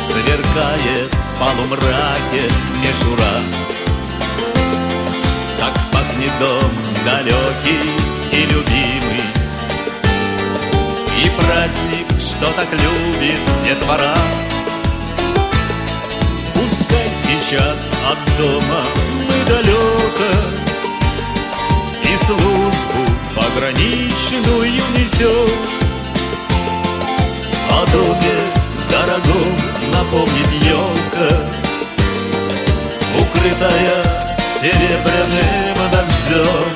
сверкает в полумраке мишура. Так пахнет дом далекий и любимый, и праздник, что так любит детвора. Пускай сейчас от дома мы далеко и службу пограничную несем, о доме дорогом напомнит елка, укрытая серебряным дождем.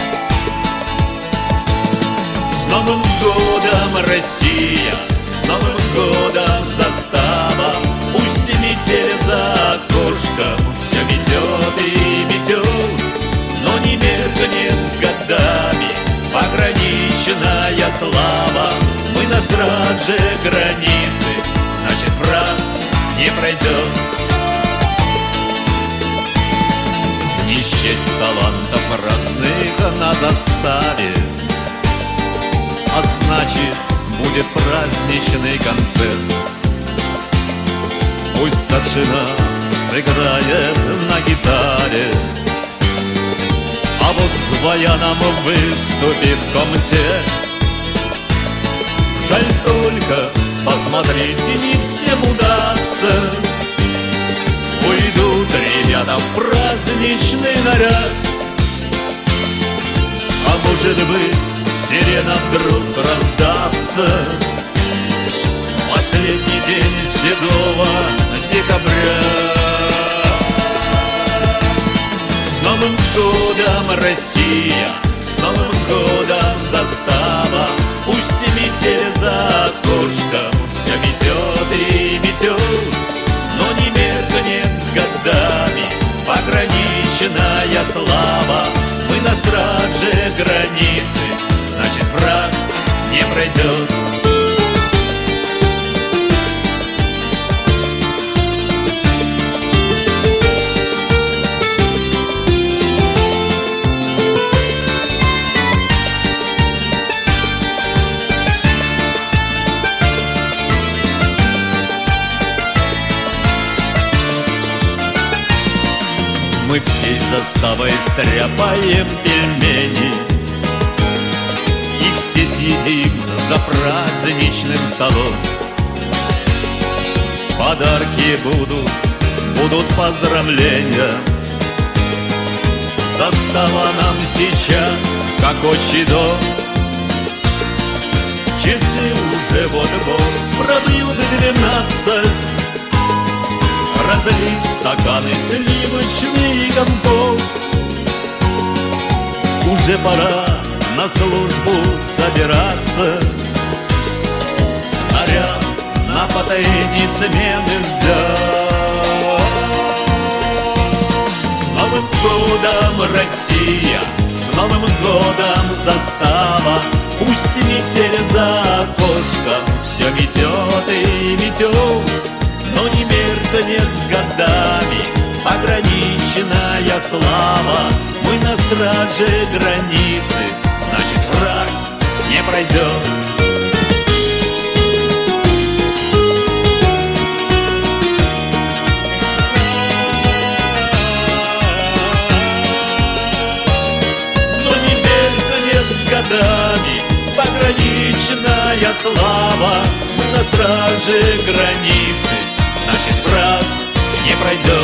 С Новым годом, Россия! С Новым годом, застава! Пусть метель за окошком все метет и метет, но не меркнет с годами пограничная слава. Мы на страже границы, значит враг не пройдет. Не счесть талантов разных на заставе, а значит будет праздничный концерт. Пусть старшина сыграет на гитаре, а вот с баяном выступит комтек. Жаль только, посмотрите, не всем удастся. Уйдут ребята в праздничный наряд, а может быть, сирена вдруг раздастся. Последний день седого декабря. С Новым годом, Россия! С Новым годом, застава! Пусть метель за окошком все метет и метет, но не меркнет с годами пограничная слава. Мы на страже границы, значит враг не пройдет. Мы всей заставой стряпаем пельмени, и все сидим за праздничным столом. Подарки будут поздравления. Застава нам сейчас, как отчий дом. Часы уже вот-вот пробьют 12. Разлить в стаканы сливочный компот. Уже пора на службу собираться. Наряд на потайне смены ждет. С Новым годом, Россия! С Новым годом, застава! Пусть метель за окошком все метет и метет, но не меркнет с годами пограничная слава. Мы на страже границы, значит враг не пройдет. Но не меркнет с годами пограничная слава. Мы на страже границы, значит враг не пройдет.